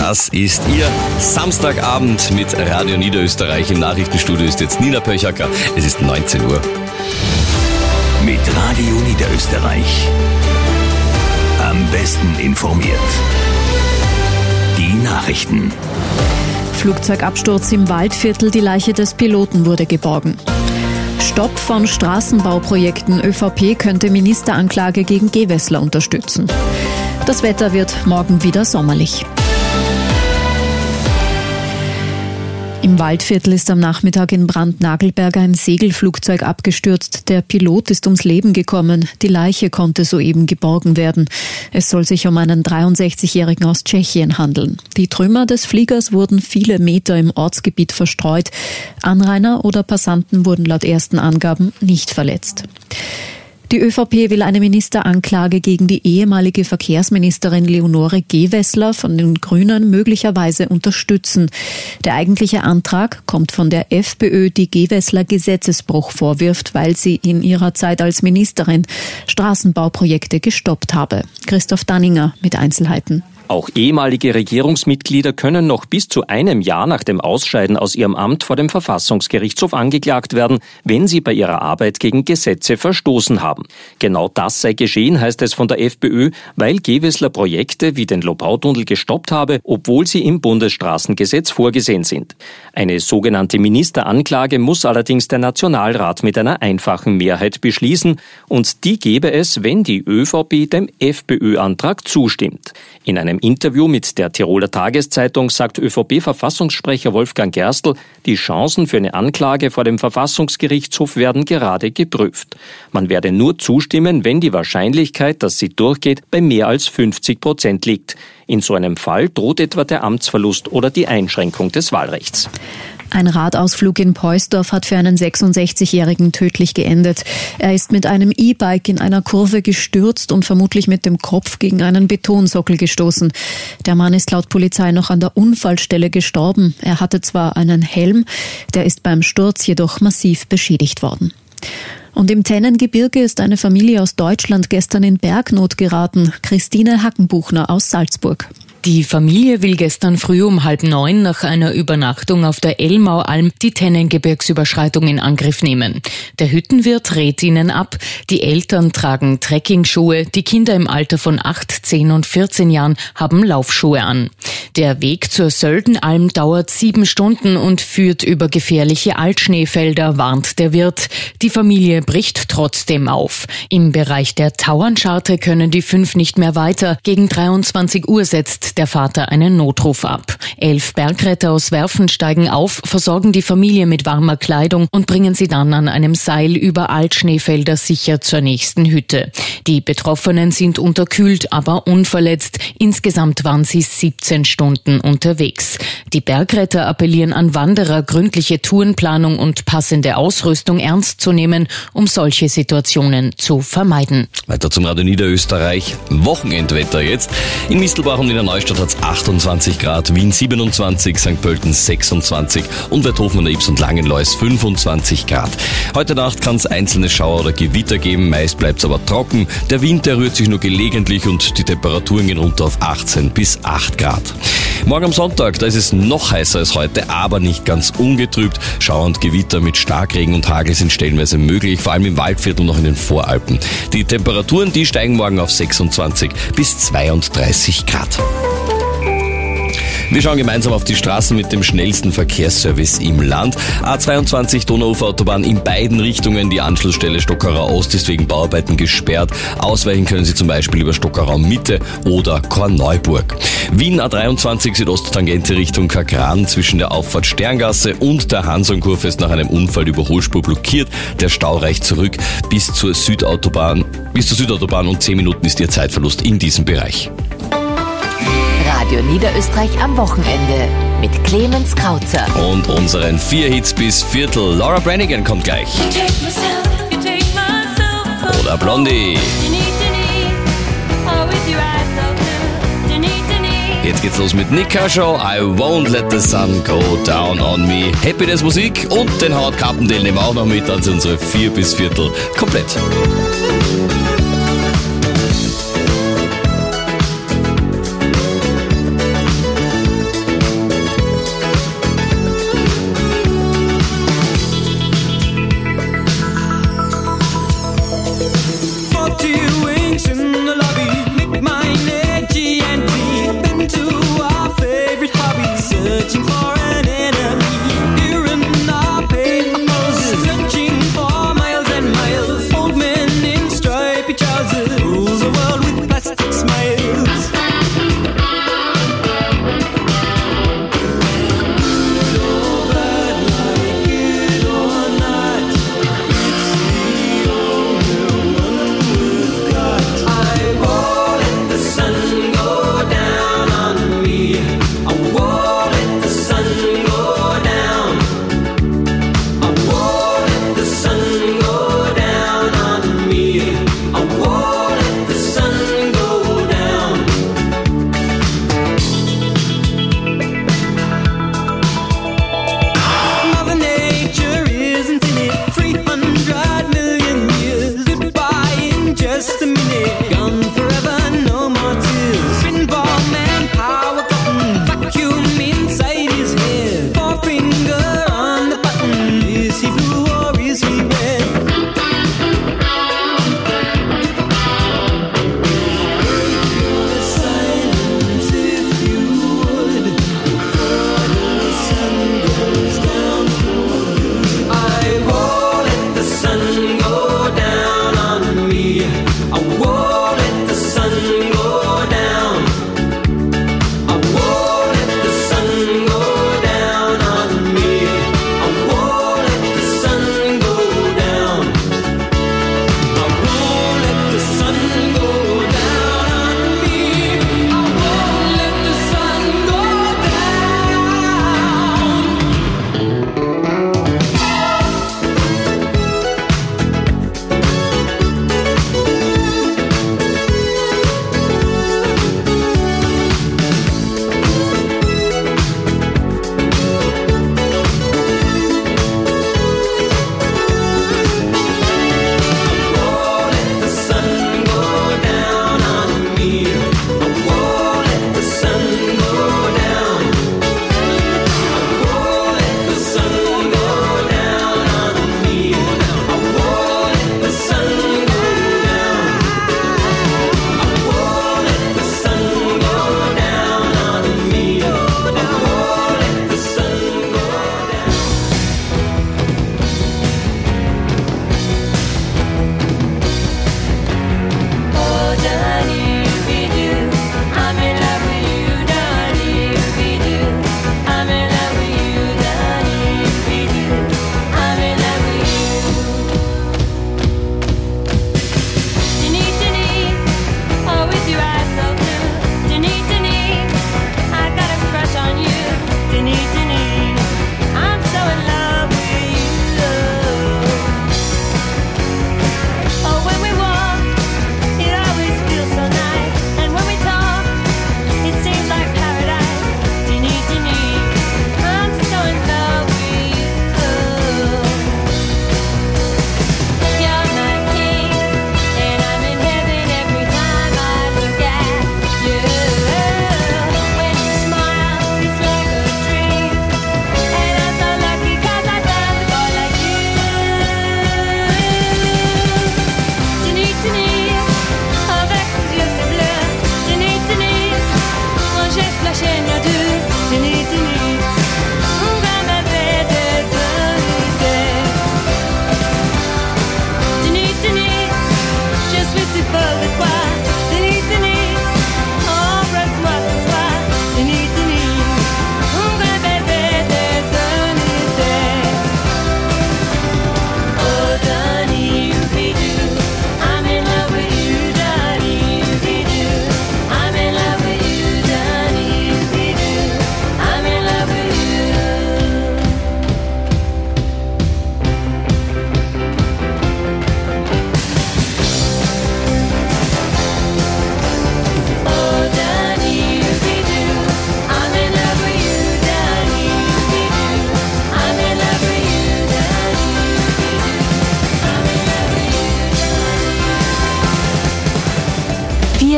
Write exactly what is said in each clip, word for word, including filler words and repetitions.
Das ist Ihr Samstagabend mit Radio Niederösterreich. Im Nachrichtenstudio ist jetzt Nina Pöchacker. Es ist neunzehn Uhr. Mit Radio Niederösterreich. Am besten informiert. Die Nachrichten. Flugzeugabsturz im Waldviertel, die Leiche des Piloten wurde geborgen. Stopp von Straßenbauprojekten. ÖVP könnte Ministeranklage gegen Gewessler unterstützen. Das Wetter wird morgen wieder sommerlich. Im Waldviertel ist am Nachmittag in Brandnagelberg ein Segelflugzeug abgestürzt. Der Pilot ist ums Leben gekommen. Die Leiche konnte soeben geborgen werden. Es soll sich um einen dreiundsechzigjährigen aus Tschechien handeln. Die Trümmer des Fliegers wurden viele Meter im Ortsgebiet verstreut. Anrainer oder Passanten wurden laut ersten Angaben nicht verletzt. Die ÖVP will eine Ministeranklage gegen die ehemalige Verkehrsministerin Leonore Gewessler von den Grünen möglicherweise unterstützen. Der eigentliche Antrag kommt von der FPÖ, die Gewessler Gesetzesbruch vorwirft, weil sie in ihrer Zeit als Ministerin Straßenbauprojekte gestoppt habe. Christoph Danninger mit Einzelheiten. Auch ehemalige Regierungsmitglieder können noch bis zu einem Jahr nach dem Ausscheiden aus ihrem Amt vor dem Verfassungsgerichtshof angeklagt werden, wenn sie bei ihrer Arbeit gegen Gesetze verstoßen haben. Genau das sei geschehen, heißt es von der FPÖ, weil Gewessler Projekte wie den Lobautunnel gestoppt habe, obwohl sie im Bundesstraßengesetz vorgesehen sind. Eine sogenannte Ministeranklage muss allerdings der Nationalrat mit einer einfachen Mehrheit beschließen, und die gebe es, wenn die ÖVP dem FPÖ-Antrag zustimmt. In einem Interview mit der Tiroler Tageszeitung sagt ÖVP-Verfassungssprecher Wolfgang Gerstl, die Chancen für eine Anklage vor dem Verfassungsgerichtshof werden gerade geprüft. Man werde nur zustimmen, wenn die Wahrscheinlichkeit, dass sie durchgeht, bei mehr als fünfzig Prozent liegt. In so einem Fall droht etwa der Amtsverlust oder die Einschränkung des Wahlrechts. Ein Radausflug in Poisdorf hat für einen sechsundsechzigjährigen tödlich geendet. Er ist mit einem E-Bike in einer Kurve gestürzt und vermutlich mit dem Kopf gegen einen Betonsockel gestoßen. Der Mann ist laut Polizei noch an der Unfallstelle gestorben. Er hatte zwar einen Helm, der ist beim Sturz jedoch massiv beschädigt worden. Und im Tennengebirge ist eine Familie aus Deutschland gestern in Bergnot geraten. Christine Hackenbuchner aus Salzburg. Die Familie will gestern früh um halb neun nach einer Übernachtung auf der Elmaualm die Tennengebirgsüberschreitung in Angriff nehmen. Der Hüttenwirt rät ihnen ab. Die Eltern tragen Trekkingschuhe. Die Kinder im Alter von acht, zehn und vierzehn Jahren haben Laufschuhe an. Der Weg zur Söldenalm dauert sieben Stunden und führt über gefährliche Altschneefelder, warnt der Wirt. Die Familie bricht trotzdem auf. Im Bereich der Tauernscharte können die fünf nicht mehr weiter. Gegen dreiundzwanzig Uhr setzt der Vater einen Notruf ab. Elf Bergretter aus Werfen steigen auf, versorgen die Familie mit warmer Kleidung und bringen sie dann an einem Seil über Altschneefelder sicher zur nächsten Hütte. Die Betroffenen sind unterkühlt, aber unverletzt. Insgesamt waren sie siebzehn Stunden unterwegs. Die Bergretter appellieren an Wanderer, gründliche Tourenplanung und passende Ausrüstung ernst zu nehmen, um solche Situationen zu vermeiden. Weiter zum Radio Niederösterreich. Wochenendwetter jetzt. In Mistelbach und in der Neustadt hat es achtundzwanzig Grad, Wien siebenundzwanzig, Sankt Pölten sechsundzwanzig und Weidhofen an der Ybbs und Langenlois fünfundzwanzig Grad. Heute Nacht kann es einzelne Schauer oder Gewitter geben, meist bleibt es aber trocken. Der Wind, der rührt sich nur gelegentlich und die Temperaturen gehen runter auf achtzehn bis acht Grad. Morgen am Sonntag, da ist es noch heißer als heute, aber nicht ganz ungetrübt. Schauer und Gewitter mit Starkregen und Hagel sind stellenweise möglich, vor allem im Waldviertel noch in den Voralpen. Die Temperaturen, die steigen morgen auf sechsundzwanzig bis zweiunddreißig Grad. Wir schauen gemeinsam auf die Straßen mit dem schnellsten Verkehrsservice im Land. A zweiundzwanzig Donauuferautobahn in beiden Richtungen. Die Anschlussstelle Stockerau Ost ist wegen Bauarbeiten gesperrt. Ausweichen können Sie zum Beispiel über Stockerau Mitte oder Korneuburg. Wien A dreiundzwanzig Südosttangente Richtung Kakran zwischen der Auffahrt Sterngasse und der Hansonkurve ist nach einem Unfall Überholspur blockiert. Der Stau reicht zurück bis zur Südautobahn. Bis zur Südautobahn und zehn Minuten ist Ihr Zeitverlust in diesem Bereich. Radio Niederösterreich am Wochenende mit Clemens Krauzer. Und unseren vier Hits bis Viertel. Laura Branigan kommt gleich. Oder Blondie. Jetzt geht's los mit Nick Kershaw. I won't let the sun go down on me. Happiness Musik und den Howard Carpendale nehmen wir auch noch mit. Also unsere vier bis Viertel komplett.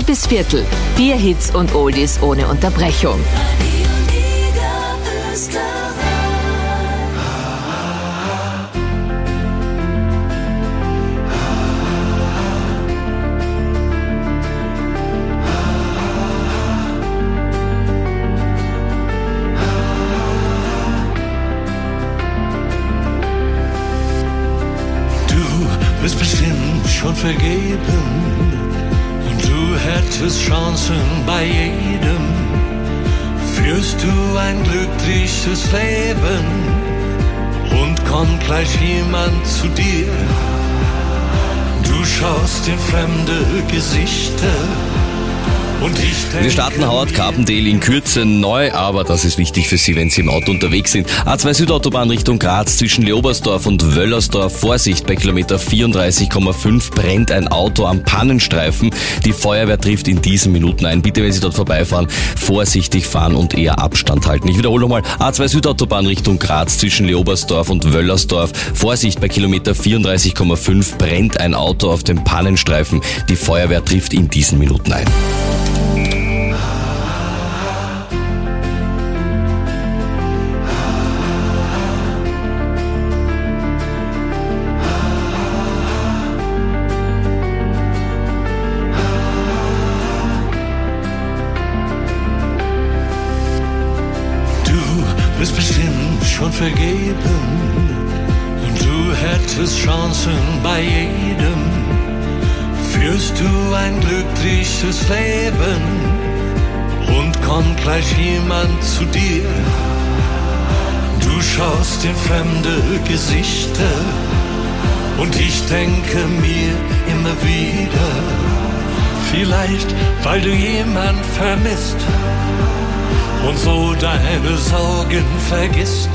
bis Viertel. Vier Hits und Oldies ohne Unterbrechung. Du bist bestimmt schon vergeben und du hättest Chancen bei jedem. Führst du ein glückliches Leben und kommt gleich jemand zu dir. Du schaust in fremde Gesichter. Und ich denke, wir starten Howard Carpendale in Kürze neu, aber das ist wichtig für Sie, wenn Sie im Auto unterwegs sind. A zwei Südautobahn Richtung Graz zwischen Leobersdorf und Wöllersdorf. Vorsicht, bei Kilometer vierunddreißig Komma fünf brennt ein Auto am Pannenstreifen. Die Feuerwehr trifft in diesen Minuten ein. Bitte, wenn Sie dort vorbeifahren, vorsichtig fahren und eher Abstand halten. Ich wiederhole nochmal, A zwei Südautobahn Richtung Graz zwischen Leobersdorf und Wöllersdorf. Vorsicht, bei Kilometer vierunddreißig Komma fünf brennt ein Auto auf dem Pannenstreifen. Die Feuerwehr trifft in diesen Minuten ein. Du bist bestimmt schon vergeben und du hättest Chancen bei jedem. Führst du ein glückliches Leben und kommt gleich jemand zu dir. Du schaust in fremde Gesichter und ich denke mir immer wieder, vielleicht weil du jemand vermisst und so deine Sorgen vergisst.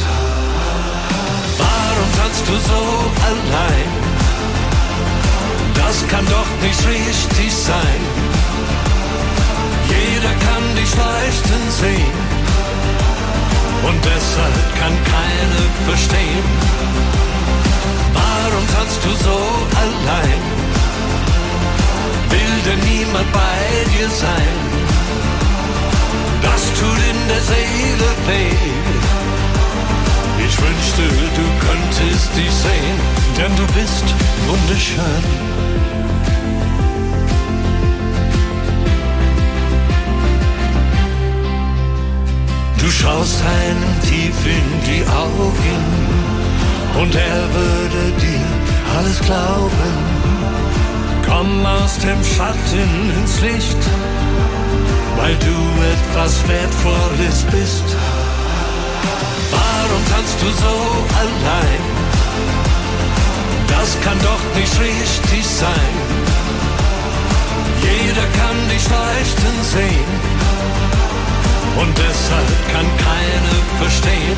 Warum tanzt du so allein? Das kann doch nicht richtig sein. Jeder kann dich leuchten sehen und deshalb kann keiner verstehen. Warum tanzt du so allein? Will denn niemand bei dir sein? Das tut in der Seele weh. Ich wünschte, du könntest dich sehen, denn du bist wunderschön. Du schaust einem tief in die Augen und er würde dir alles glauben. Komm aus dem Schatten ins Licht, weil du etwas Wertvolles bist. Warum tanzt du so allein? Das kann doch nicht richtig sein. Jeder kann dich leuchten sehen und deshalb kann keiner verstehen.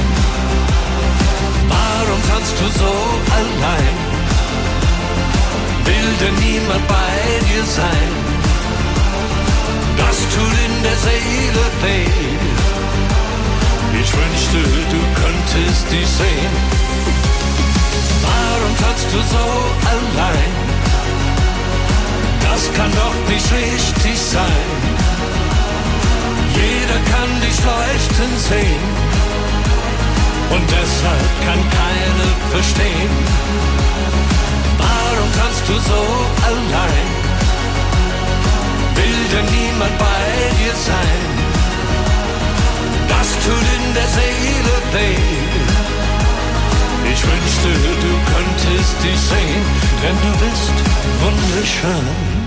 Warum tanzt du so allein? Will denn niemand bei dir sein? Das tut in der Seele weh. Ich wünschte, du könntest dich sehen. Warum tanzt du so allein? Das kann doch nicht richtig sein. Jeder kann dich leuchten sehen und deshalb kann keiner verstehen. Warum tanzt du so allein? Will denn niemand bei dir sein? Das tut in der Seele weh. Ich wünschte, du könntest dich sehen, denn du bist wunderschön.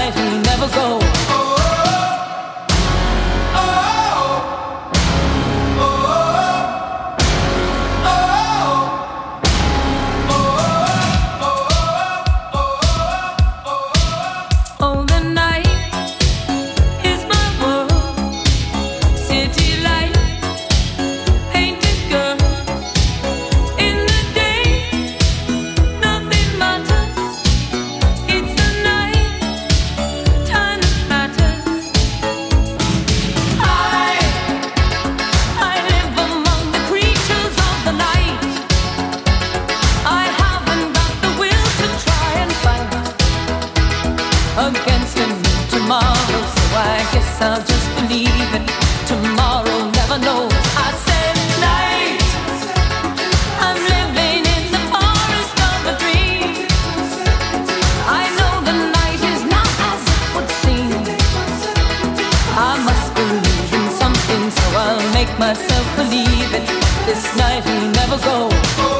night will never go. Against me tomorrow, so I guess I'll just believe it. Tomorrow never knows. I said night, I'm living in the forest of a dream. I know the night is not as it would seem. I must believe in something, so I'll make myself believe it. This night will never go.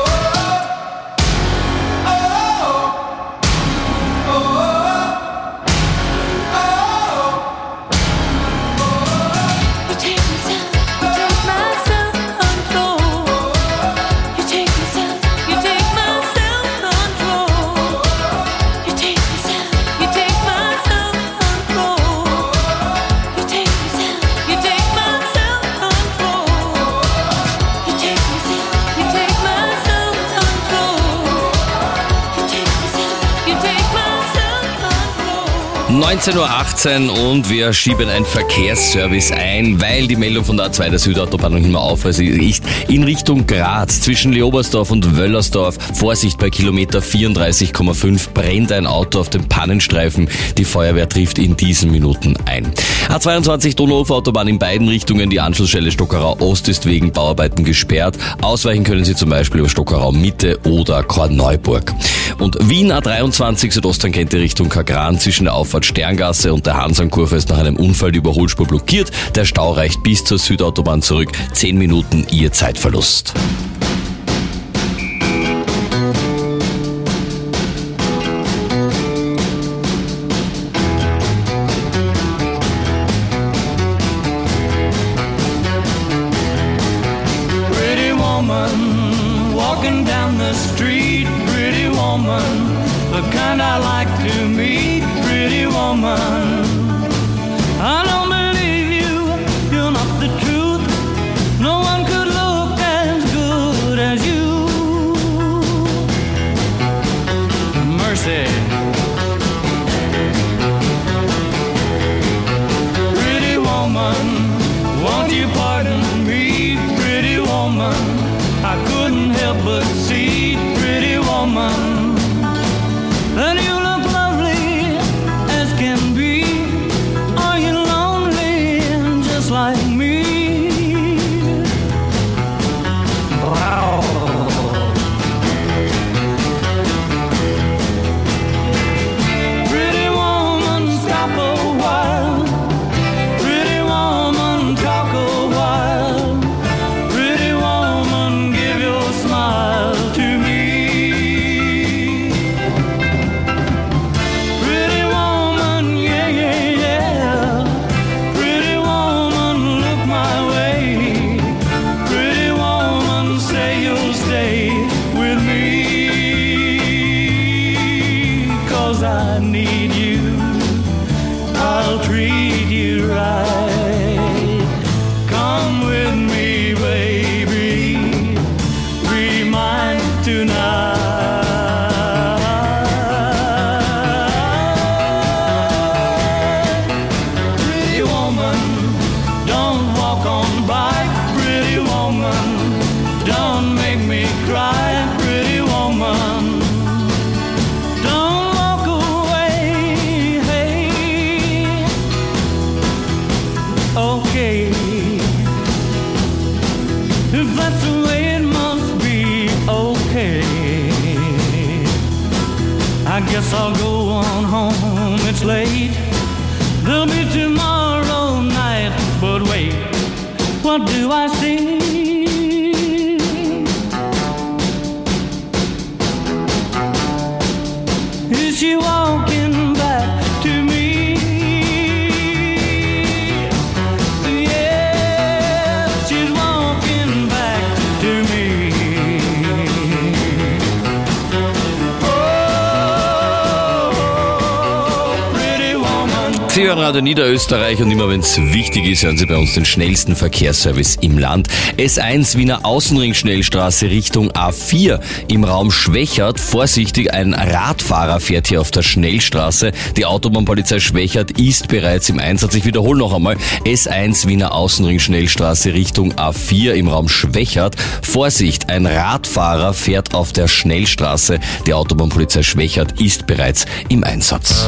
neunzehn Uhr achtzehn und wir schieben ein Verkehrsservice ein, weil die Meldung von der A zwei der Südautobahn noch immer auf ist. In Richtung Graz zwischen Leobersdorf und Wöllersdorf. Vorsicht, bei Kilometer vierunddreißig Komma fünf brennt ein Auto auf dem Pannenstreifen. Die Feuerwehr trifft in diesen Minuten ein. A zweiundzwanzig Donauuferautobahn in beiden Richtungen. Die Anschlussstelle Stockerau Ost ist wegen Bauarbeiten gesperrt. Ausweichen können Sie zum Beispiel über Stockerau Mitte oder Korneuburg. Und Wien A dreiundzwanzig Südosttangente Richtung Kagran zwischen der Auffahrt Sterngasse und der Hansankurve ist nach einem Unfall die Überholspur blockiert. Der Stau reicht bis zur Südautobahn zurück. Zehn Minuten Ihr Zeitverlust. Pretty woman, walking down the street. Pretty woman, the kind I like to meet. Pretty woman, I don't believe you, you're not the truth. No one could look as good as you. Mercy. Pretty woman, won't you pardon me? Pretty woman, I couldn't help but see. Pretty woman, and you look lovely as can be. Are you lonely just like me? Wow. Pretty woman, stop a while. Pretty woman, talk a while. Pretty woman, give your smile to me. Pretty woman, yeah, yeah, yeah. Pretty woman, look my way. Pretty woman, say you'll stay with me. 'Cause I need you, I'll treat you right. Come with me, baby, be mine tonight. Pretty woman, don't walk on by. Pretty woman, don't make me cry. Pretty woman, don't walk away. Hey, okay, if that's the way it must be, okay. I guess I'll go on home, it's late. There'll be tomorrow night, but wait, what do I see? Is she walking back to me? Sie hören Radio Niederösterreich und immer wenn es wichtig ist, hören Sie bei uns den schnellsten Verkehrsservice im Land. S eins Wiener Außenring-Schnellstraße Richtung A vier im Raum Schwächert. Vorsichtig, ein Radfahrer fährt hier auf der Schnellstraße. Die Autobahnpolizei Schwächert ist bereits im Einsatz. Ich wiederhole noch einmal. S eins Wiener Außenring-Schnellstraße Richtung A vier im Raum Schwächert. Vorsicht, ein Radfahrer fährt auf der Schnellstraße. Die Autobahnpolizei Schwächert ist bereits im Einsatz.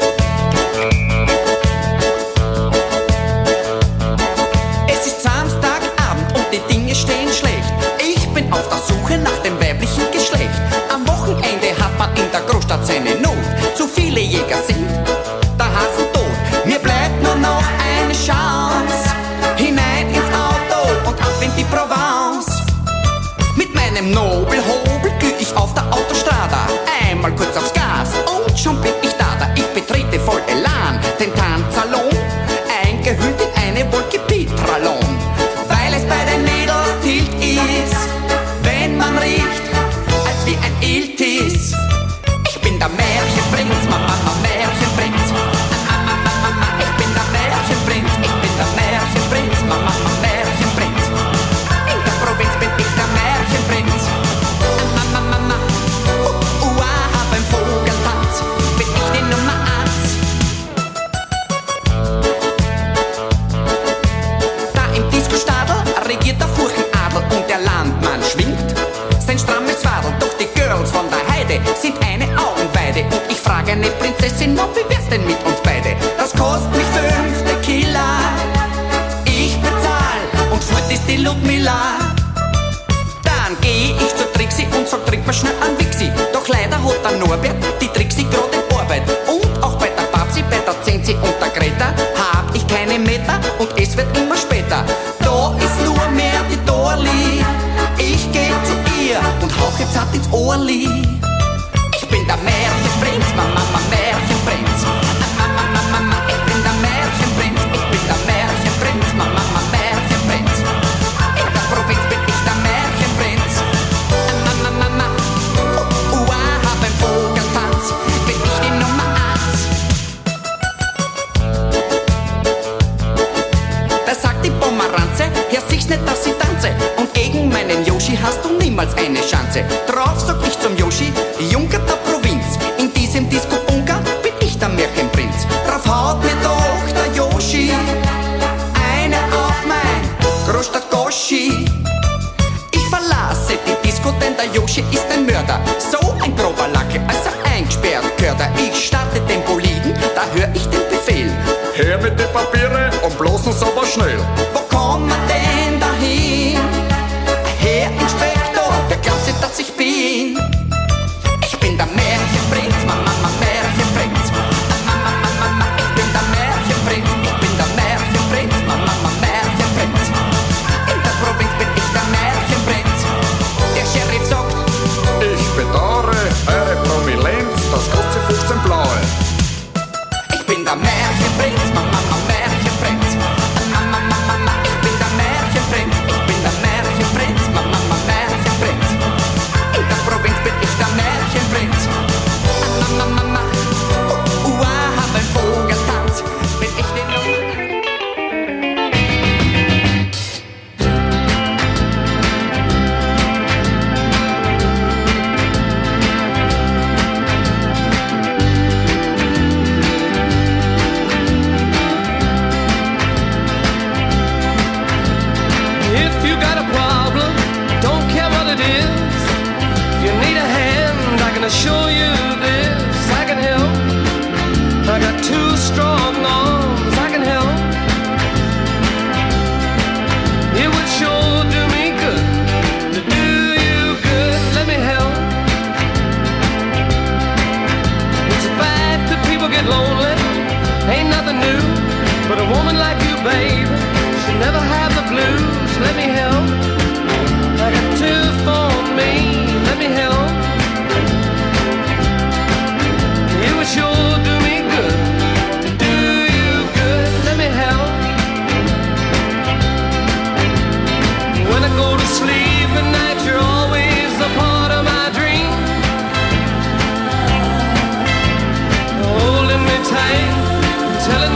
Stehen schlecht. Ich bin auf der Suche nach dem weiblichen Geschlecht. Am Wochenende hat man in der Großstadt seine Not. Zu viele Jäger sind der Hasen tot. Mir bleibt nur noch eine Chance. Hinein ins Auto und ab in die Provence. Mit meinem Nobelhobel geh ich auf der Autostrada. Einmal kurz aufs Gas und schon bin ich da. Da ich betrete voll Elan den Tanzsalon. Eingehüllt in eine Wolke Petralon. Weil es bei den Mädels tilt ist, wenn man riecht, als wie ein Iltis. Ich bin der Märchenprinz, Mama, Mama, Märchenprinz. Ich bin der Märchenprinz, ich bin der Märchenprinz, Mama, Mama, Märchenprinz. In der Provinz bin ich der Märchenprinz. Mama, Mama, uh, uh, ah, beim Vogeltanz bin ich die Nummer eins. Da im Disco-Stadel regiert der Furchenadel und der Landmann schwingt sein strammes Wadel. Doch die Girls von der Heide sind eine Augenweide. Und ich frage eine Prinzessin, ob wie wär's denn mit uns beide? Das kostet mich fünf Tequila. Ich bezahl und fort ist die Ludmilla. Dann geh ich zur Trixi und sag, trink mir schnell an Wixi. Doch leider hat der Norbert die Trixi grad in Arbeit. Und auch bei der Babsi, bei der Zenzi und der Greta hab ich keine Meter und es wird immer später. Da ist nur mehr die Dorli. Ich geh zu ihr und hauch jetzt hart ins Ohrli. Ich bin der Märchenprinz, Mama, Mama, Märchenprinz. Mama, Mama, Mama, ich bin der Märchenprinz. Ich bin der Märchenprinz, Mama, Mama, Märchenprinz. In der Provinz bin ich der Märchenprinz. Mama, Mama, uh, uh, ah, beim Vogeltanz bin ich die Nummer eins. Da sagt die Pomeranze, hörst sich's nicht, dass ich tanze. Und gegen meinen Yoshi hast du niemals eine Chance. Drauf sag ich zum Yoshi, Junker der Provinz. In diesem Disco-Bunker bin ich der Märchenprinz. Drauf haut mir doch der Yoshi eine auf mein Großstadt-Goschi. Ich verlasse die Disco, denn der Yoshi ist ein Mörder. So ein grober Lacke, als er eingesperrt gehört er. Ich starte den Boliden, da hör ich den Befehl. Her mit den Papiere und bloß uns aber schnell. Wo kommen wir denn dahin? Herr Inspektor, wer glaubt sich, dass ich bin? Ich bin der Märchenprinz, Mama, Mama, Märchenprinz. Mama, Mama, Mama, ich bin der Märchenprinz. Ich bin der Märchenprinz, Mama, Mama, Märchenprinz. In der Provinz bin ich der Märchenprinz. Der Sheriff sagt, ich bedauere eure Prominenz, das kostet fünfzehn Blaue. Ich bin der Märchenprinz, Mama, Mama, Märchenprinz. Mama, Mama, Mama, ich bin der Märchenprinz. Ich bin der Märchenprinz, Mama, Mama, Märchenprinz. In der Provinz bin ich der Märchenprinz. Mama, Mama, uh, uh, ah, beim Vogeltanz bin ich die Nummer eins. If you got a problem, don't care what it is. If you need a hand, I can assure you this. I can help. I got two strong arms, I can help. It would sure do me good to do you good. Let me help. It's a fact that people get lonely, ain't nothing new. But a woman like you, babe, should never have the blues. Let me help. I got two for me. Let me help. It would sure do me good to do you good. Let me help. When I go to sleep at night, you're always a part of my dream. Holding me tight, telling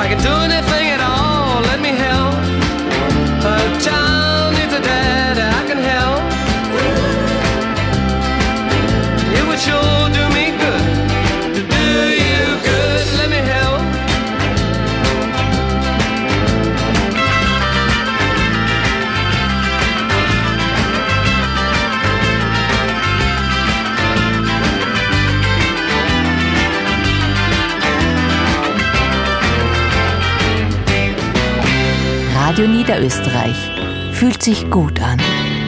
I can do anything at all, let me help. A child needs a dad, I can help. It would sure do me good to do you good, let me help. Radio Niederösterreich. Fühlt sich gut an.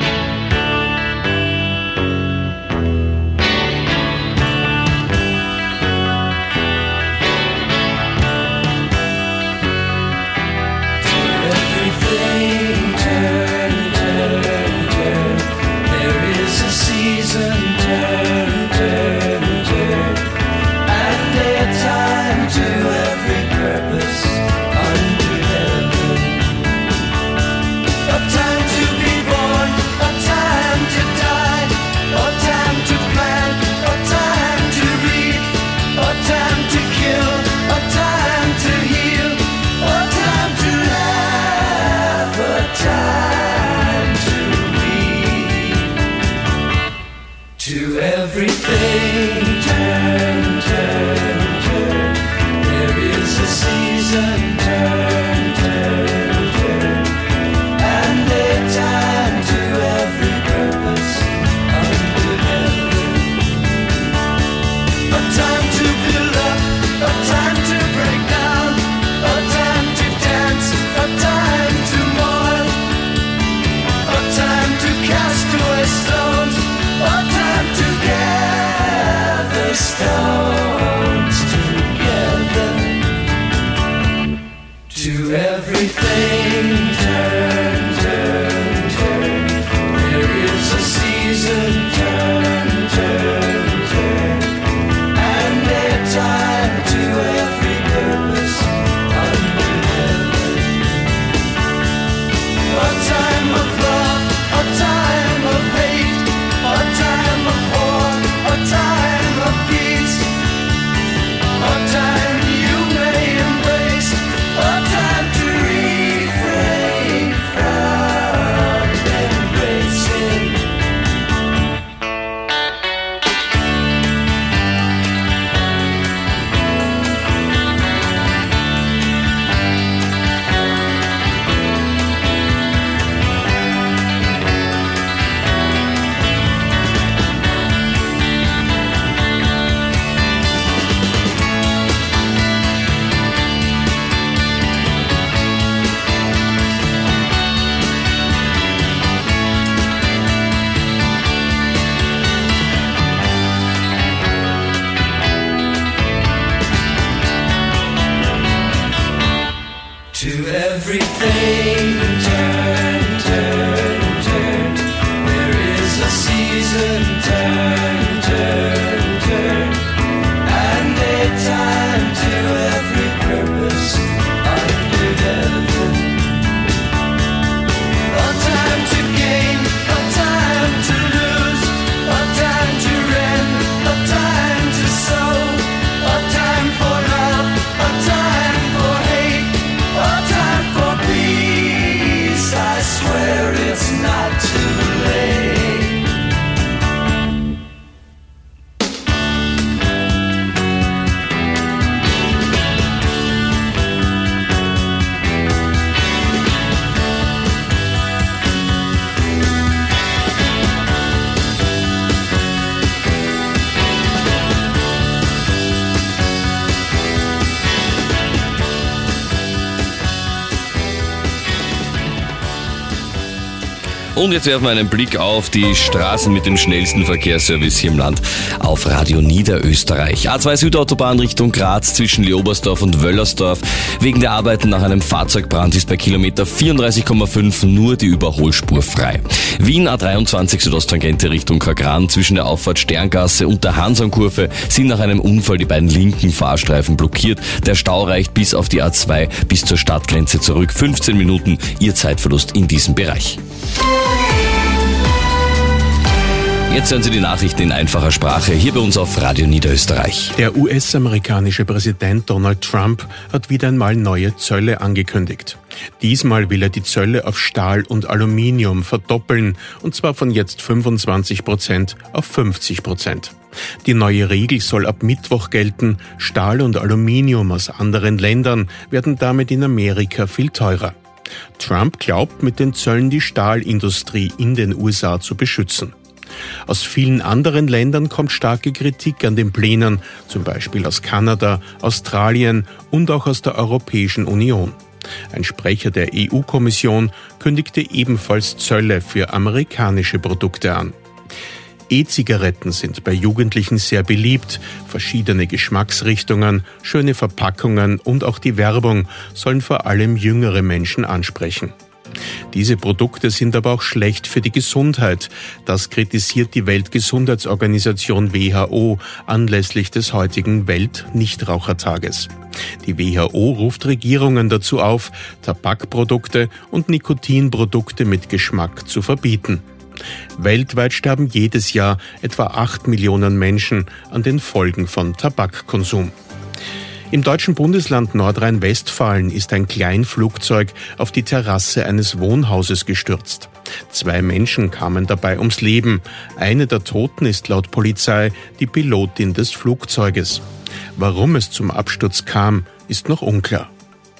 Und jetzt werfen wir einen Blick auf die Straßen mit dem schnellsten Verkehrsservice hier im Land auf Radio Niederösterreich. A zwei Südautobahn Richtung Graz zwischen Leobersdorf und Wöllersdorf. Wegen der Arbeiten nach einem Fahrzeugbrand ist bei Kilometer vierunddreißig Komma fünf nur die Überholspur frei. Wien A dreiundzwanzig Südosttangente Richtung Kagran zwischen der Auffahrt Sterngasse und der Hansankurve sind nach einem Unfall die beiden linken Fahrstreifen blockiert. Der Stau reicht bis auf die A zwei bis zur Stadtgrenze zurück. fünfzehn Minuten Ihr Zeitverlust in diesem Bereich. Jetzt hören Sie die Nachrichten in einfacher Sprache, hier bei uns auf Radio Niederösterreich. Der U S-amerikanische Präsident Donald Trump hat wieder einmal neue Zölle angekündigt. Diesmal will er die Zölle auf Stahl und Aluminium verdoppeln, und zwar von jetzt fünfundzwanzig Prozent auf fünfzig Prozent. Die neue Regel soll ab Mittwoch gelten. Stahl und Aluminium aus anderen Ländern werden damit in Amerika viel teurer. Trump glaubt, mit den Zöllen die Stahlindustrie in den U S A zu beschützen. Aus vielen anderen Ländern kommt starke Kritik an den Plänen, zum Beispiel aus Kanada, Australien und auch aus der Europäischen Union. Ein Sprecher der E U-Kommission kündigte ebenfalls Zölle für amerikanische Produkte an. E-Zigaretten sind bei Jugendlichen sehr beliebt. Verschiedene Geschmacksrichtungen, schöne Verpackungen und auch die Werbung sollen vor allem jüngere Menschen ansprechen. Diese Produkte sind aber auch schlecht für die Gesundheit. Das kritisiert die Weltgesundheitsorganisation W H O anlässlich des heutigen Welt-Nichtrauchertages. Die W H O ruft Regierungen dazu auf, Tabakprodukte und Nikotinprodukte mit Geschmack zu verbieten. Weltweit sterben jedes Jahr etwa acht Millionen Menschen an den Folgen von Tabakkonsum. Im deutschen Bundesland Nordrhein-Westfalen ist ein Kleinflugzeug auf die Terrasse eines Wohnhauses gestürzt. Zwei Menschen kamen dabei ums Leben. Eine der Toten ist laut Polizei die Pilotin des Flugzeuges. Warum es zum Absturz kam, ist noch unklar.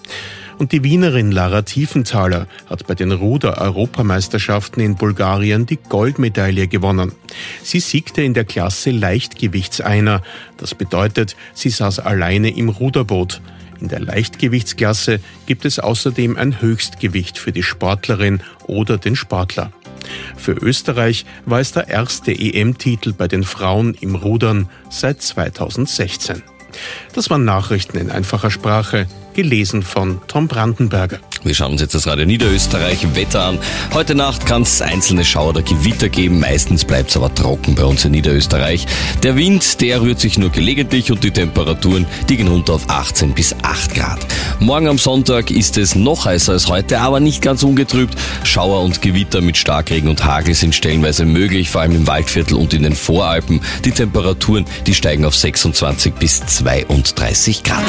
Und die Wienerin Lara Tiefenthaler hat bei den Ruder-Europameisterschaften in Bulgarien die Goldmedaille gewonnen. Sie siegte in der Klasse Leichtgewichtseiner. Das bedeutet, sie saß alleine im Ruderboot. In der Leichtgewichtsklasse gibt es außerdem ein Höchstgewicht für die Sportlerin oder den Sportler. Für Österreich war es der erste E M-Titel bei den Frauen im Rudern seit zweitausendsechzehn. Das waren Nachrichten in einfacher Sprache, gelesen von Tom Brandenberger. Wir schauen uns jetzt das Radio Niederösterreich Wetter an. Heute Nacht kann es einzelne Schauer oder Gewitter geben. Meistens bleibt es aber trocken bei uns in Niederösterreich. Der Wind, der rührt sich nur gelegentlich und die Temperaturen, die gehen runter auf achtzehn bis acht Grad. Morgen am Sonntag ist es noch heißer als heute, aber nicht ganz ungetrübt. Schauer und Gewitter mit Starkregen und Hagel sind stellenweise möglich, vor allem im Waldviertel und in den Voralpen. Die Temperaturen, die steigen auf sechsundzwanzig bis zweiunddreißig Grad.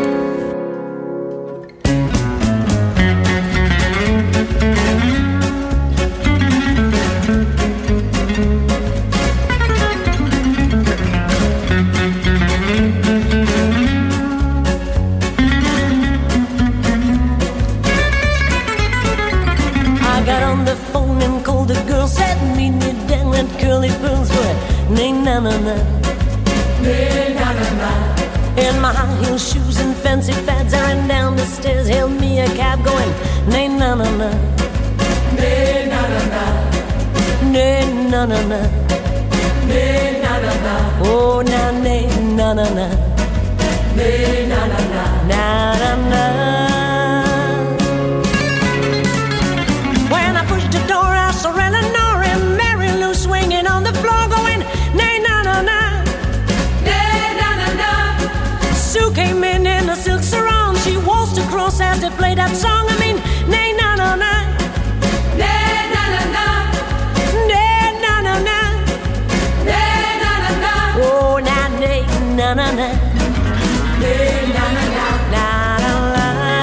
In my high heel shoes and fancy fads, I ran down the stairs, hailed me a cab going, nay na na na, nay na na na, nay na na na, nay na na na, oh na nay na na na, nay na na na, na na na. When I pushed the door, I saw Eleanor and Mary Lou swinging on the floor, going, nay na na na. Sue came in in a silk sarong. She waltzed across as they played that song. I mean, nay na na na, nay na na na, nay na na na, nay na na na. Oh, na nay na na na, nay na na na, na na na.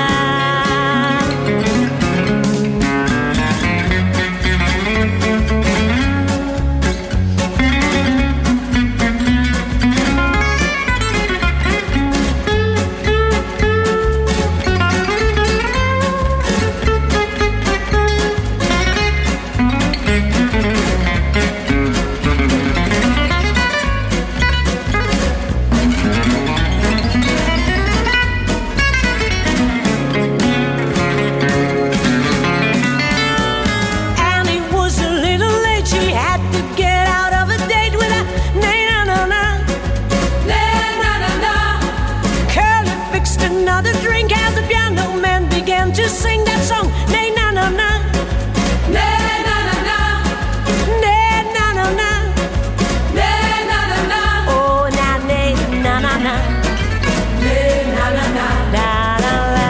To sing that song, nay na na na, nay na na na, nay na na na, nay na na na, oh na nay na na na, nay na na na, na na na.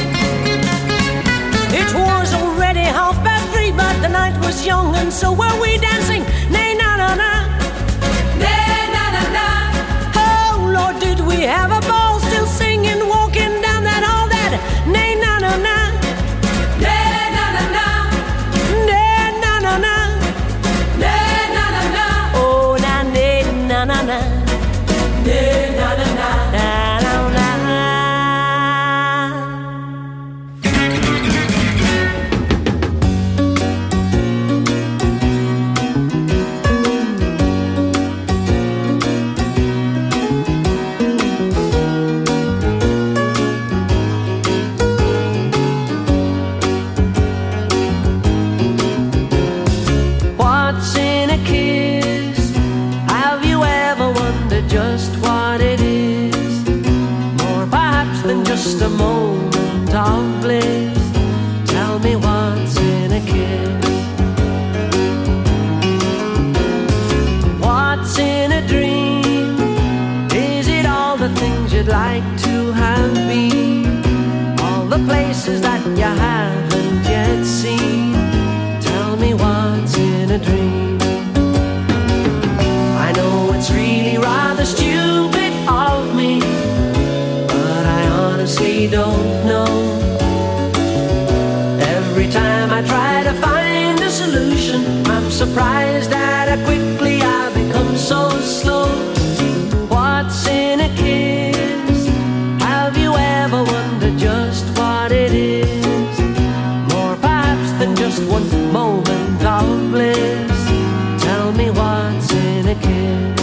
It was already half past three, but the night was young and so were we. you'd like to have been, all the places that you haven't yet seen. Tell me what's in a dream. I know it's really rather stupid of me, but I honestly don't know. Every time I try to find a solution, I'm surprised at how quickly I become so slow. What's in a kiss? Have you ever wondered just what it is? More perhaps than just one moment of bliss. Tell me what's in a kiss.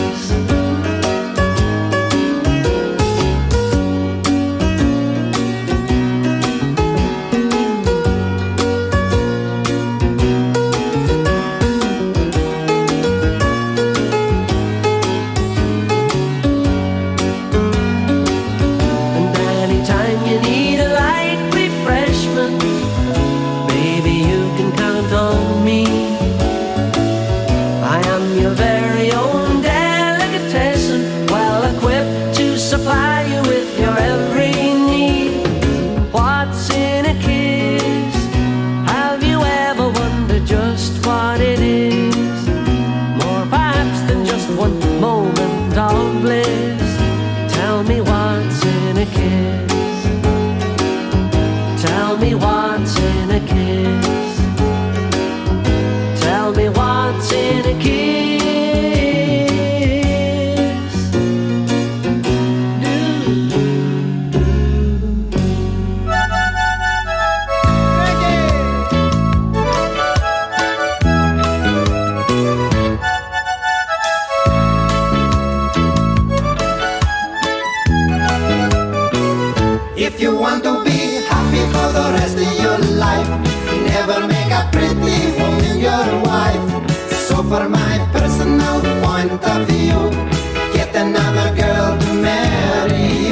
If you want to be happy for the rest of your life, never make a pretty woman your wife. So for my personal point of view, get another girl to marry you.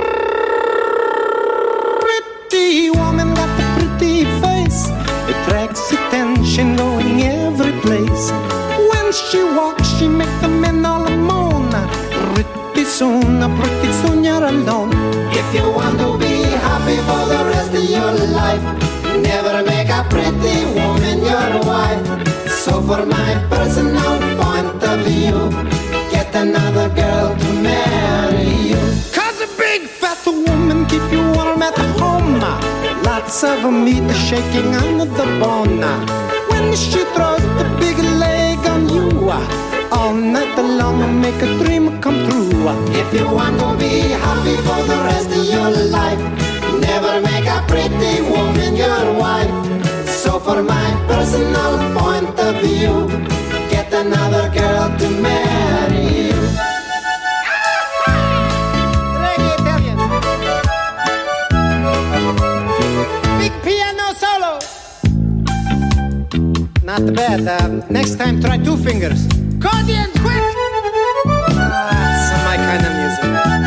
Pretty woman got a pretty face, attracts attention going every place. When she walks, she make the men all moan. Pretty soon, pretty soon you're alone. If you want to be happy for the rest of your life, never make a pretty woman your wife. So for my personal point of view, get another girl to marry you. Cause a big fat woman keep you warm at home. Lots of meat shaking under the bone. When she throws the big leg on you, all night long make a dream come true. If you want to be happy for the rest of your life, never make a pretty woman your wife. So for my personal point of view, get another girl to marry you. Reggae Italian. Big piano solo. Not bad. Uh, next time try two fingers. Accordion, quick! Ah, it's my kind of music.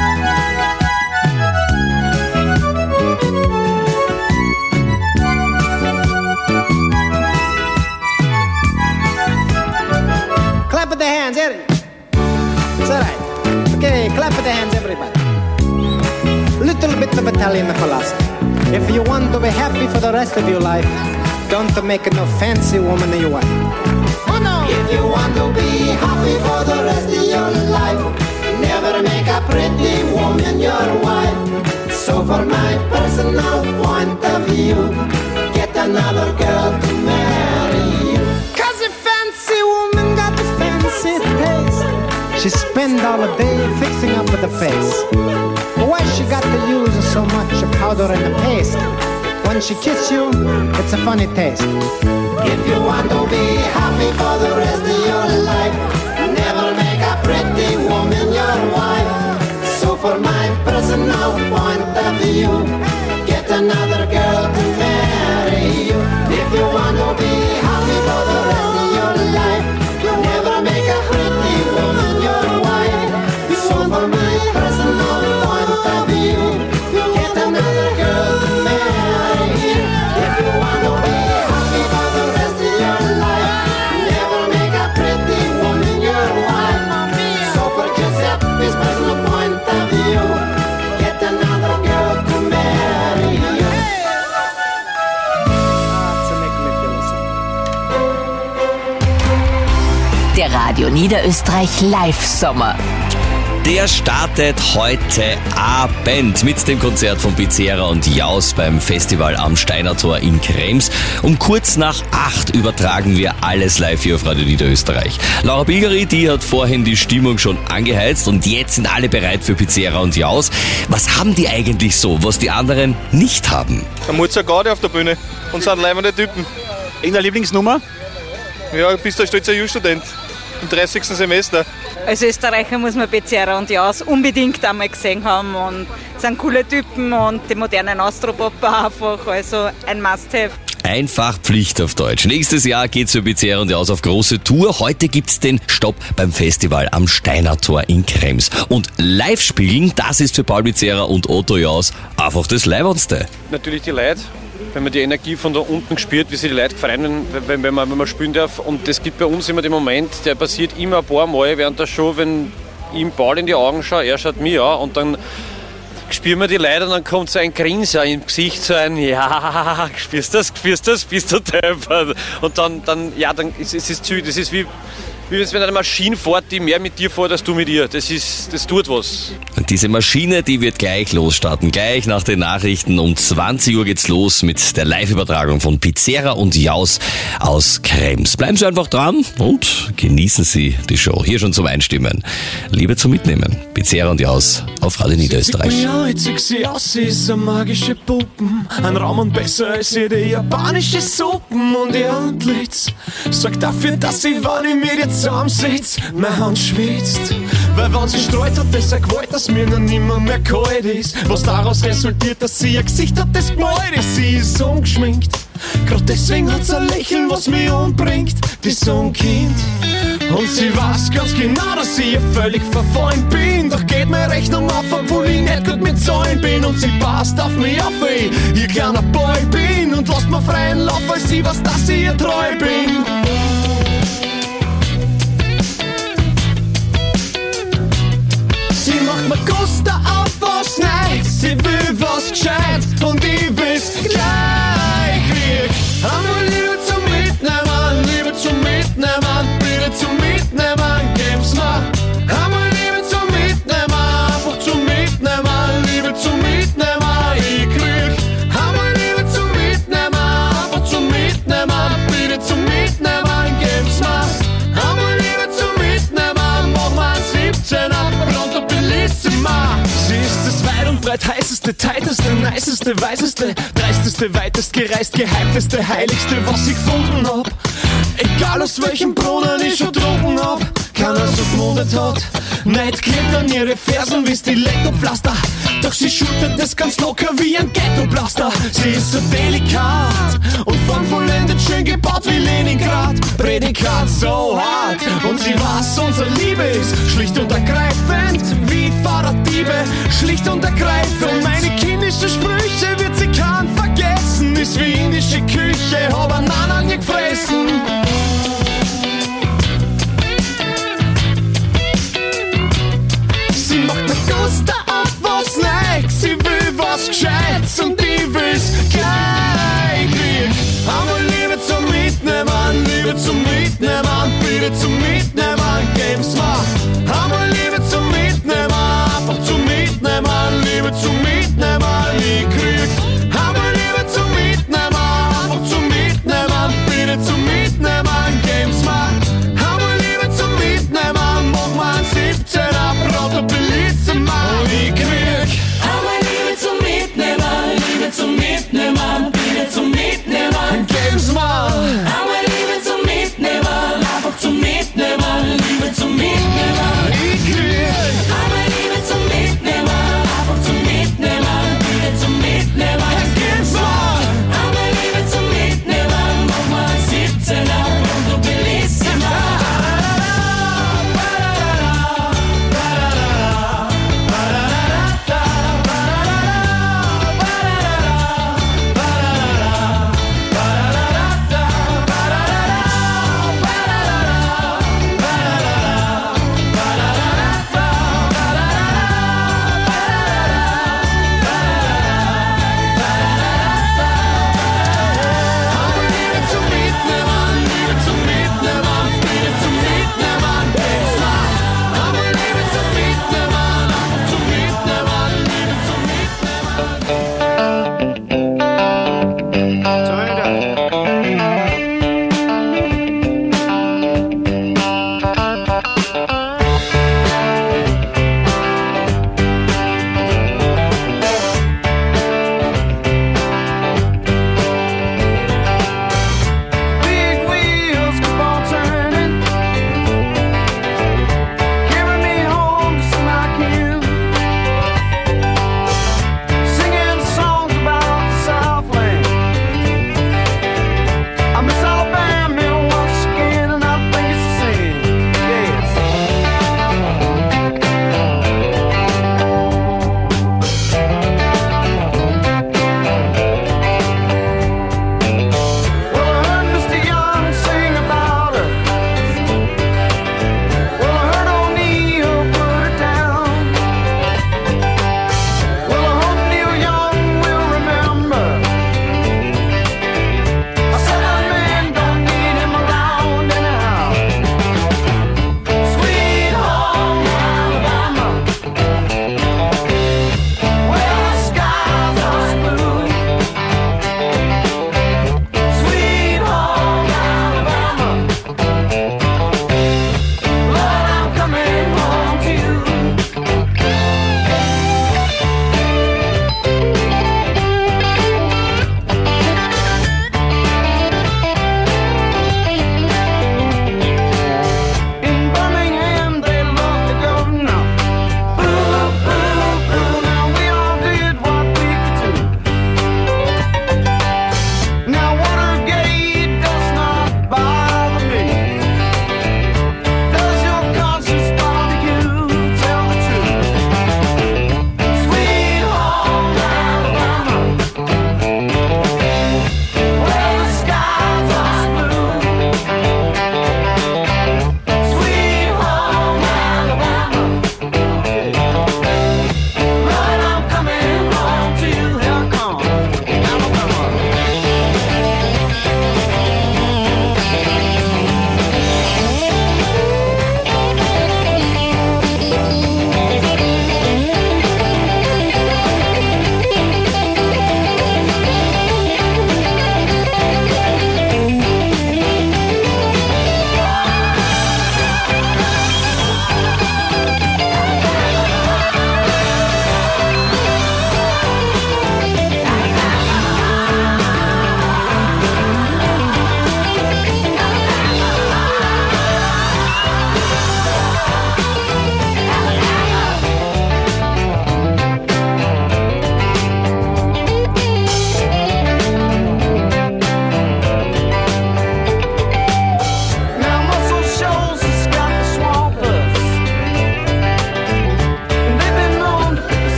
Clap with the hands, Eddie. It's all right. Okay, clap with the hands, everybody. Little bit of Italian philosophy. If you want to be happy for the rest of your life, don't make no fancy woman your wife. Oh no! If you want to be happy for the rest of your life, never make a pretty woman your wife. So for my personal point of view, get another girl to marry you. Cause a fancy woman got a fancy taste. She spend all the day fixing up with the face. Why she got to use so much powder and paste? When she kiss you, it's a funny taste. If you want to be happy for the rest of your life, never make a pretty woman your wife. So for my personal point of view, get another girl to marry you. If you want to be happy for the rest of your life, never make a pretty woman your wife. So for my personal point of view, get another girl to marry you. If you want to be happy for the rest of your life, never make a pretty woman your wife. So for Giuseppe's personal point of view, Niederösterreich Live-Sommer. Der startet heute Abend mit dem Konzert von Pizzera und Jaus beim Festival am Steinertor in Krems. Um kurz nach acht übertragen wir alles live hier auf Radio Niederösterreich. Laura Bilgeri, die hat vorhin die Stimmung schon angeheizt und jetzt sind alle bereit für Pizzera und Jaus. Was haben die eigentlich so, was die anderen nicht haben? Da muss ja Garde auf der Bühne und sind leibende Typen. Irgendeine Lieblingsnummer? Ja, du bist ein stolzer Jus-Student im dreißigsten Semester. Als Österreicher muss man Pizzera und Jaus unbedingt einmal gesehen haben und sind coole Typen und die modernen Austropopper einfach, also ein Must-Have. Einfach Pflicht auf Deutsch. Nächstes Jahr geht's für Pizzera und Jaus auf große Tour. Heute gibt's den Stopp beim Festival am Steinertor in Krems. Und live spielen, das ist für Paul Pizzera und Otto Jaus einfach das Leibendste. Natürlich die Leute. Wenn man die Energie von da unten spürt, wie sich die Leute freuen, wenn, wenn, man, wenn man spielen darf. Und es gibt bei uns immer den Moment, der passiert immer ein paar Mal während der Show, wenn ich ihm Paul in die Augen schaue, er schaut mir an und dann spüren wir die Leute und dann kommt so ein Grinser im Gesicht, so ein ja, spürst du das, spürst du das, bist du deppert. Und dann, dann ja, dann ist es ist, das ist wie, wie wenn eine Maschine fährt, die mehr mit dir fährt als du mit ihr. Das ist, das tut was. Und diese Maschine, die wird gleich losstarten. Gleich nach den Nachrichten um zwanzig Uhr geht's los mit der Live-Übertragung von Pizzera und Jaus aus Krems. Bleiben Sie einfach dran und genießen Sie die Show. Hier schon zum Einstimmen. Liebe zum Mitnehmen. Pizzera und Jaus auf Radio Niederösterreich. Ja, jetzt sieht sie aus, sie ist eine magische Puppen. Ein Raum und besser als jede japanische Suppen. Und ihr Antlitz sorgt dafür, dass sie, wenn ich mit ihr zusammensitz, meine Hand schwitzt. Weil wenn sie streut, hat das eine Gewalt, dass mir noch nimmer mehr kalt ist. Was daraus resultiert, dass sie ein Gesicht hat, das gemalt ist. Sie ist ungeschminkt, grad deswegen hat sie ein Lächeln, was mich umbringt. Die ist so ein Kind und sie weiß ganz genau, dass ich ihr völlig verfallen bin. Doch geht meine Rechnung auf, obwohl ich nicht gut mit Zahlen bin. Und sie passt auf mich auf, weil ich ihr kleiner Boy bin. Und lasst mir freien Lauf, weil sie weiß, dass ich ihr treu bin. Sie macht mir Guster auf was Neues, sie will was Gescheites und ich will's gleich krieg. Einmal Liebe zum Mitnehmen, Liebe zum Mitnehmen, bitte zum Mitnehmen, geben's mir. Einmal Liebe zum Mitnehmen, einfach zum Mitnehmen, Liebe zum Mitnehmen, ich krieg. Einmal Liebe zum Mitnehmen, einfach zum Mitnehmen, bitte zum Mitnehmen, geben's mir. Einmal Liebe zum Mitnehmen, mach mal siebzehner. Sie ist das weit und breit heißeste, tighteste, niceste, weißeste, dreisteste, weitest gereist, gehypteste, heiligste, was ich gefunden hab. Egal aus welchem Brunnen ich schon getrunken hab, keiner so gemundet hat. Neid klebt an ihre Fersen wie Stilettopflaster, doch sie schultert es ganz locker wie ein Ghettoblaster. Sie ist so delikat und formvollendet schön gebaut wie Leningrad. Prädikat so hart und sie weiß, unsere Liebe ist schlicht und ergreifend wie Fahrraddiebe, schlicht und ergreifend. Meine kindischen Sprüche wird sie kaum vergessen, ist wie indische Küche, hab einen Nanan gefressen. Sie macht mir Guster auf was Neues, sie will was Gescheites und ich will's gleich krieg. Einmal Liebe zum Mitnehmen, Liebe zum Mitnehmen, bitte zum Mitnehmen, geben's mir. Einmal Liebe zum Mitnehmen, einfach zum Mitnehmen, Liebe zum Mitnehmen, ich krieg. Einmal Liebe zum Mitnehmen, einfach zum Mitnehmen.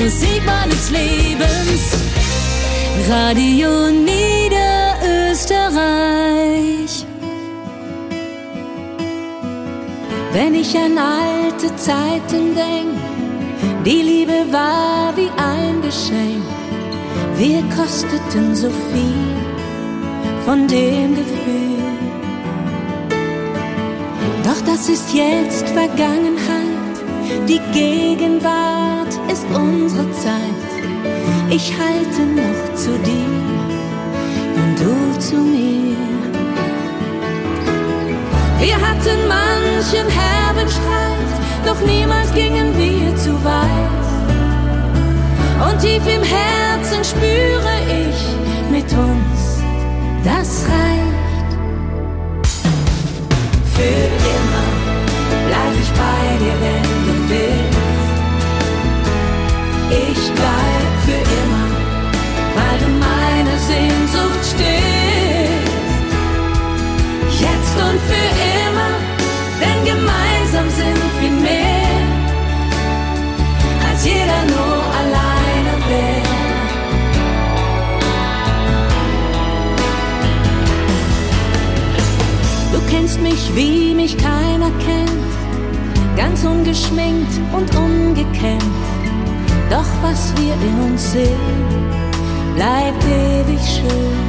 Musik meines Lebens. Radio Niederösterreich. Wenn ich an alte Zeiten denk, die Liebe war wie ein Geschenk. Wir kosteten so viel von dem Gefühl. Doch das ist jetzt Vergangenheit, die Gegenwart ist unsere Zeit. Ich halte noch zu dir und du zu mir. Wir hatten manchen herben Streit, doch niemals gingen wir zu weit. Und tief im Herzen spüre ich, mit uns, das reicht. Für immer bleib ich bei dir, wenn du willst. Ich bleib für immer, weil du meine Sehnsucht stillst. Jetzt und für immer, denn gemeinsam sind wir mehr, als jeder nur alleine wäre. Du kennst mich, wie mich keiner kennt, ganz ungeschminkt und ungekämmt. Doch was wir in uns sehen, bleibt ewig schön.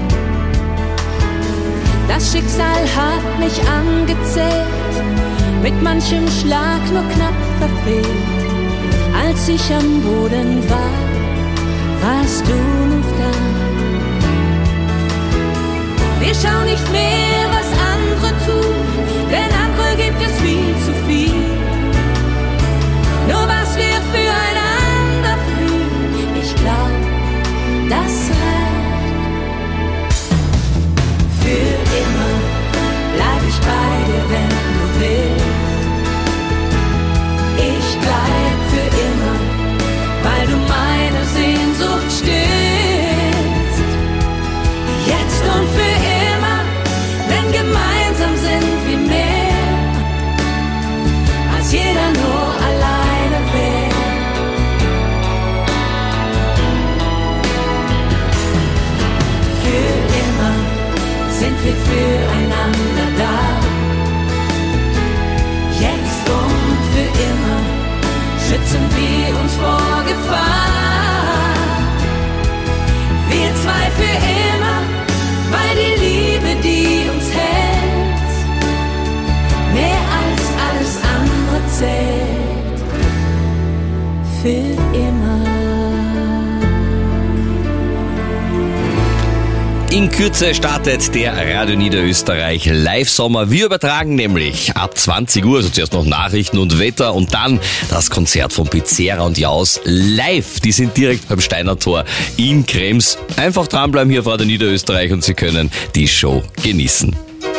Das Schicksal hat mich angezählt, mit manchem Schlag nur knapp verfehlt. Als ich am Boden war, warst du noch da. Wir schauen nicht mehr, was andere tun, denn andere gibt es viel zu viel. Nur was wir füreinander fühlen, ich glaub, das reicht. Für immer bleib ich bei dir, wenn du willst. Ich bleib für immer, weil du meine Sehnsucht stillst. Jetzt und für immer, denn gemeinsam sind wir mehr, als jeder nur alleine wäre. Für immer sind wir füreinander da. Jetzt und für immer schützen wir uns vor Gefahr. Wir zwei für immer, weil die Liebe, die uns hält, mehr als alles andere zählt. Für immer. In Kürze startet der Radio Niederösterreich Live-Sommer. Wir übertragen nämlich ab zwanzig Uhr, also zuerst noch Nachrichten und Wetter und dann das Konzert von Pizzera und Jaus live. Die sind direkt beim Steiner Tor in Krems. Einfach dranbleiben hier auf Radio Niederösterreich und Sie können die Show genießen.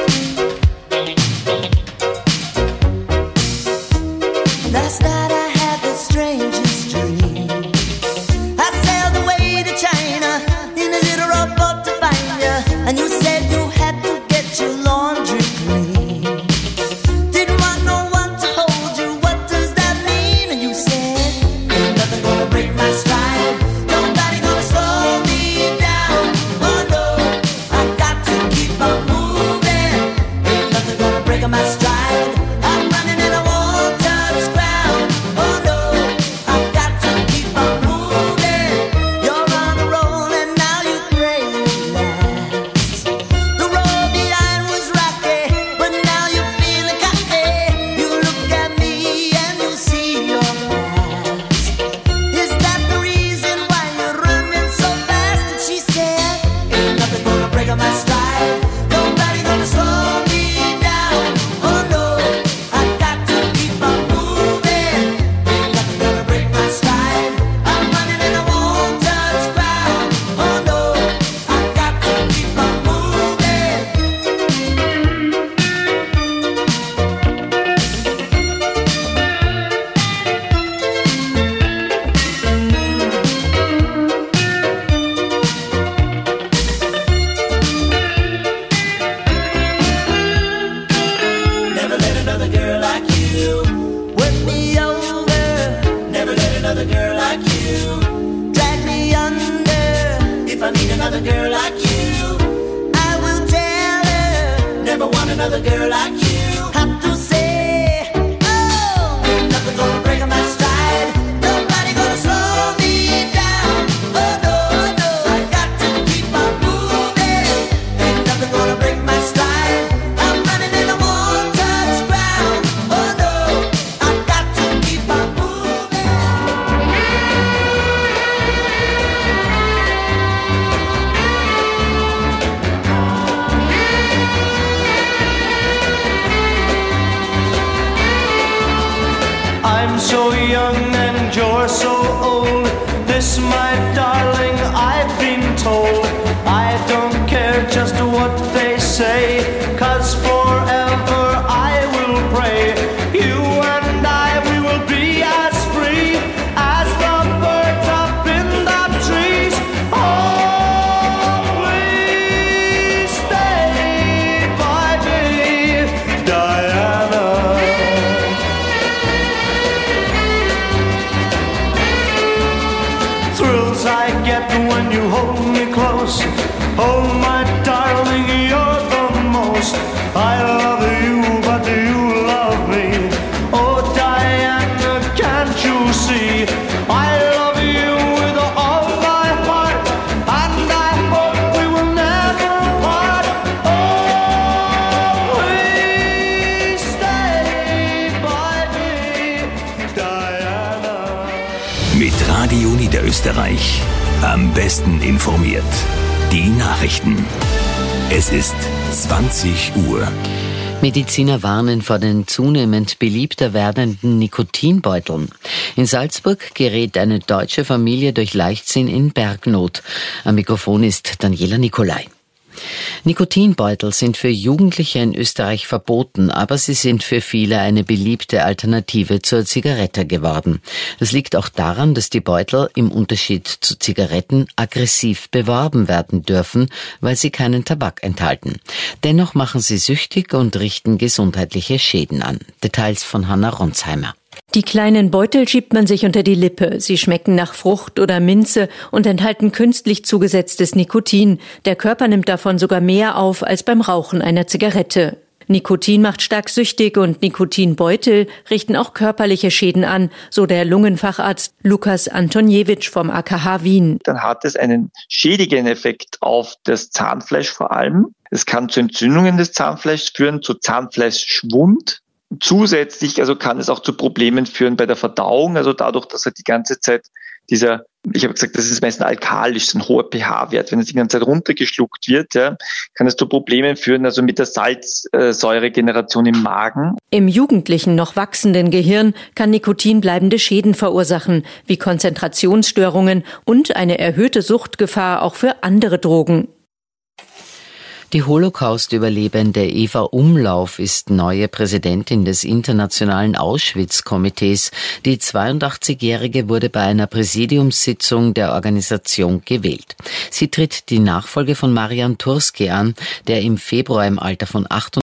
Last night I had the strangest dream. I sailed away to China in a little rowboat to find you, and you said you had to get your laundry clean. Didn't want no one to hold you, what does that mean? And you said, ain't nothing gonna break my stride, nobody gonna slow me down. Oh no, I got to keep on moving, ain't nothing gonna break my stride. I'm running and I won't touch ground. Oh no, I got to keep on moving. You're on a roll and now you relax. The road behind was rocky, but now you're feeling cocky. You look at me and you see your past. Is that the reason why you're running so fast? And she said, ain't nothing gonna break my stride, nobody gonna slow me down. Oh no, I got to keep on moving, ain't nothing gonna break my stride. I'm running and I won't touch ground. Oh no, I got to keep on moving. Never let another girl like you work me over. Never let another girl like you you. Drag me under if I meet another girl like you. I will tell her, never want another girl like you. Have to say, oh, ain't nothing gonna break my stride. Nobody gonna slow me down. Oh no, no, I got to keep on moving. Ain't nothing gonna break my stride. I'm running and I won't touch ground. Oh no, I got to keep on moving. I'm so young and you're so old. This, my darling, I've been told. I don't care just what they say, 'cause forever I will pray. You and I, we will be as free as the birds up in the trees. Oh, please stay by me, Diana. Thrills I get when you hold me close. Oh, my darling, you're the most. I love you, but do you love me? Oh, Diana, can't you see? I love you with all my heart, and I hope we will never part. Oh, please stay by me, Diana. Mit Radio Niederösterreich. Am besten informiert. Die Nachrichten. Es ist zwanzig Uhr. Mediziner warnen vor den zunehmend beliebter werdenden Nikotinbeuteln. In Salzburg gerät eine deutsche Familie durch Leichtsinn in Bergnot. Am Mikrofon ist Daniela Nicolai. Nikotinbeutel sind für Jugendliche in Österreich verboten, aber sie sind für viele eine beliebte Alternative zur Zigarette geworden. Das liegt auch daran, dass die Beutel im Unterschied zu Zigaretten aggressiv beworben werden dürfen, weil sie keinen Tabak enthalten. Dennoch machen sie süchtig und richten gesundheitliche Schäden an. Details von Hanna Ronsheimer. Die kleinen Beutel schiebt man sich unter die Lippe. Sie schmecken nach Frucht oder Minze und enthalten künstlich zugesetztes Nikotin. Der Körper nimmt davon sogar mehr auf als beim Rauchen einer Zigarette. Nikotin macht stark süchtig und Nikotinbeutel richten auch körperliche Schäden an, so der Lungenfacharzt Lukas Antoniewicz vom A K H Wien. Dann hat es einen schädigenden Effekt auf das Zahnfleisch vor allem. Es kann zu Entzündungen des Zahnfleischs führen, zu Zahnfleischschwund. Zusätzlich also kann es auch zu Problemen führen bei der Verdauung, also dadurch, dass er die ganze Zeit dieser, ich habe gesagt, das ist meistens alkalisch, ein hoher pH-Wert. Wenn es die ganze Zeit runtergeschluckt wird, ja, kann es zu Problemen führen, also mit der Salzsäuregeneration im Magen. Im jugendlichen, noch wachsenden Gehirn kann Nikotin bleibende Schäden verursachen, wie Konzentrationsstörungen und eine erhöhte Suchtgefahr auch für andere Drogen. Die Holocaust-Überlebende Eva Umlauf ist neue Präsidentin des Internationalen Auschwitz-Komitees. Die zweiundachtzigjährige wurde bei einer Präsidiumssitzung der Organisation gewählt. Sie tritt die Nachfolge von Marian Turski an, der im Februar im Alter von achtunddreißig